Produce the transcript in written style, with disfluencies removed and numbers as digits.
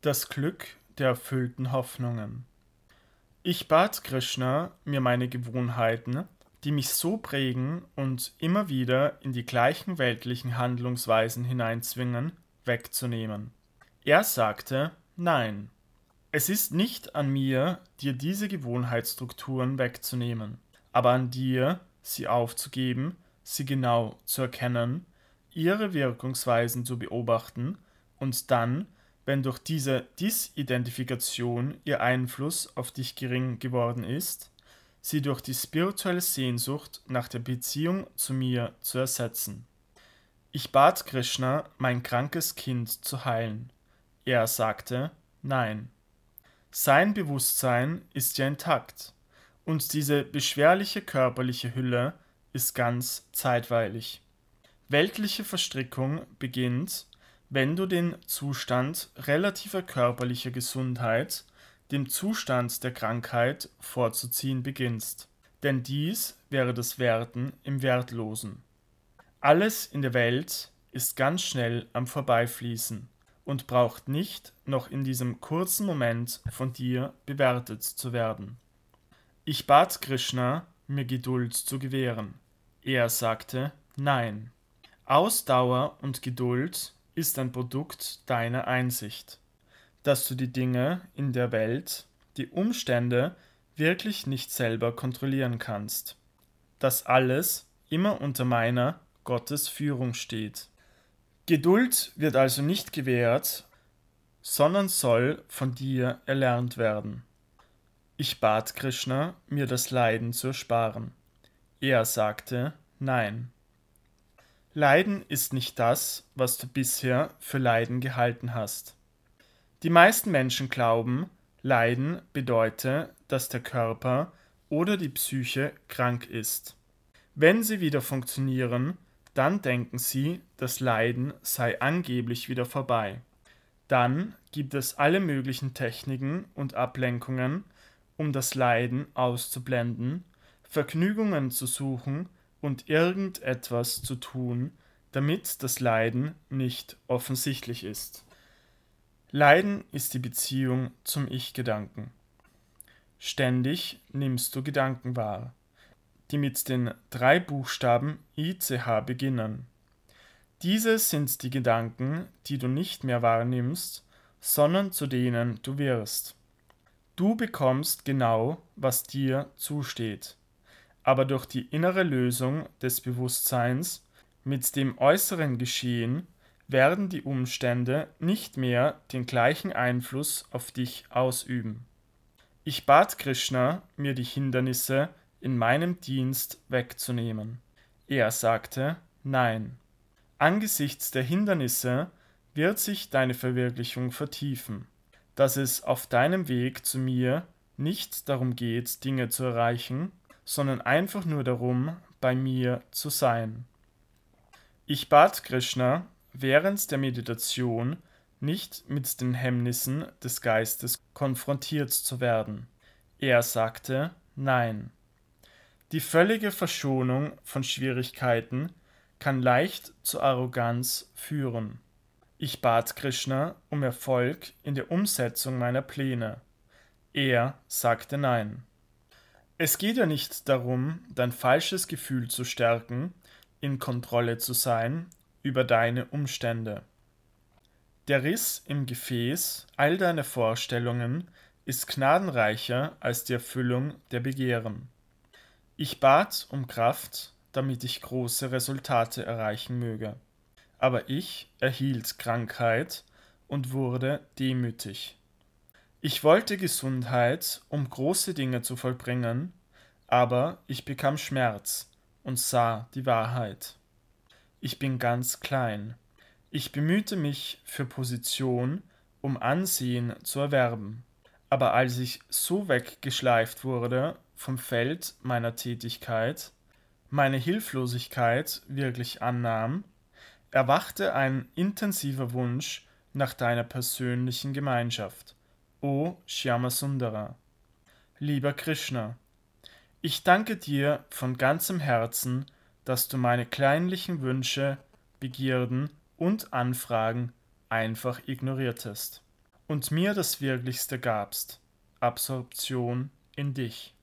Das Glück der erfüllten Hoffnungen. Ich bat Krishna, mir meine Gewohnheiten, die mich so prägen und immer wieder in die gleichen weltlichen Handlungsweisen hineinzwingen, wegzunehmen. Er sagte, nein, es ist nicht an mir, dir diese Gewohnheitsstrukturen wegzunehmen, aber an dir, sie aufzugeben, sie genau zu erkennen, ihre Wirkungsweisen zu beobachten und dann, wenn durch diese Disidentifikation ihr Einfluss auf dich gering geworden ist, sie durch die spirituelle Sehnsucht nach der Beziehung zu mir zu ersetzen. Ich bat Krishna, mein krankes Kind zu heilen. Er sagte, nein. Sein Bewusstsein ist ja intakt und diese beschwerliche körperliche Hülle ist ganz zeitweilig. Weltliche Verstrickung beginnt, wenn du den Zustand relativer körperlicher Gesundheit dem Zustand der Krankheit vorzuziehen beginnst, denn dies wäre das Werten im Wertlosen. Alles in der Welt ist ganz schnell am Vorbeifließen und braucht nicht noch in diesem kurzen Moment von dir bewertet zu werden. Ich bat Krishna, mir Geduld zu gewähren. Er sagte nein. Ausdauer und Geduld ist ein Produkt deiner Einsicht, dass du die Dinge in der Welt, die Umstände wirklich nicht selber kontrollieren kannst, dass alles immer unter meiner Gottes Führung steht. Geduld wird also nicht gewährt, sondern soll von dir erlernt werden. Ich bat Krishna, mir das Leiden zu ersparen. Er sagte nein. Leiden ist nicht das, was du bisher für Leiden gehalten hast. Die meisten Menschen glauben, Leiden bedeute, dass der Körper oder die Psyche krank ist. Wenn sie wieder funktionieren, dann denken sie, das Leiden sei angeblich wieder vorbei. Dann gibt es alle möglichen Techniken und Ablenkungen, um das Leiden auszublenden, Vergnügungen zu suchen und irgendetwas zu tun, damit das Leiden nicht offensichtlich ist. Leiden ist die Beziehung zum Ich-Gedanken. Ständig nimmst du Gedanken wahr, die mit den 3 Buchstaben ICH beginnen. Diese sind die Gedanken, die du nicht mehr wahrnimmst, sondern zu denen du wirst. Du bekommst genau, was dir zusteht. Aber durch die innere Lösung des Bewusstseins mit dem äußeren Geschehen werden die Umstände nicht mehr den gleichen Einfluss auf dich ausüben. Ich bat Krishna, mir die Hindernisse in meinem Dienst wegzunehmen. Er sagte, nein. Angesichts der Hindernisse wird sich deine Verwirklichung vertiefen, dass es auf deinem Weg zu mir nicht darum geht, Dinge zu erreichen, sondern einfach nur darum, bei mir zu sein. Ich bat Krishna, während der Meditation nicht mit den Hemmnissen des Geistes konfrontiert zu werden. Er sagte nein. Die völlige Verschonung von Schwierigkeiten kann leicht zur Arroganz führen. Ich bat Krishna um Erfolg in der Umsetzung meiner Pläne. Er sagte nein. Es geht ja nicht darum, dein falsches Gefühl zu stärken, in Kontrolle zu sein über deine Umstände. Der Riss im Gefäß all deiner Vorstellungen ist gnadenreicher als die Erfüllung der Begehren. Ich bat um Kraft, damit ich große Resultate erreichen möge. Aber ich erhielt Krankheit und wurde demütig. Ich wollte Gesundheit, um große Dinge zu vollbringen, aber ich bekam Schmerz und sah die Wahrheit. Ich bin ganz klein. Ich bemühte mich für Position, um Ansehen zu erwerben. Aber als ich so weggeschleift wurde vom Feld meiner Tätigkeit, meine Hilflosigkeit wirklich annahm, erwachte ein intensiver Wunsch nach deiner persönlichen Gemeinschaft, o Shyamasundara. Lieber Krishna, ich danke dir von ganzem Herzen, dass du meine kleinlichen Wünsche, Begierden und Anfragen einfach ignoriertest. und mir das Wirklichste gabst, Absorption in dich.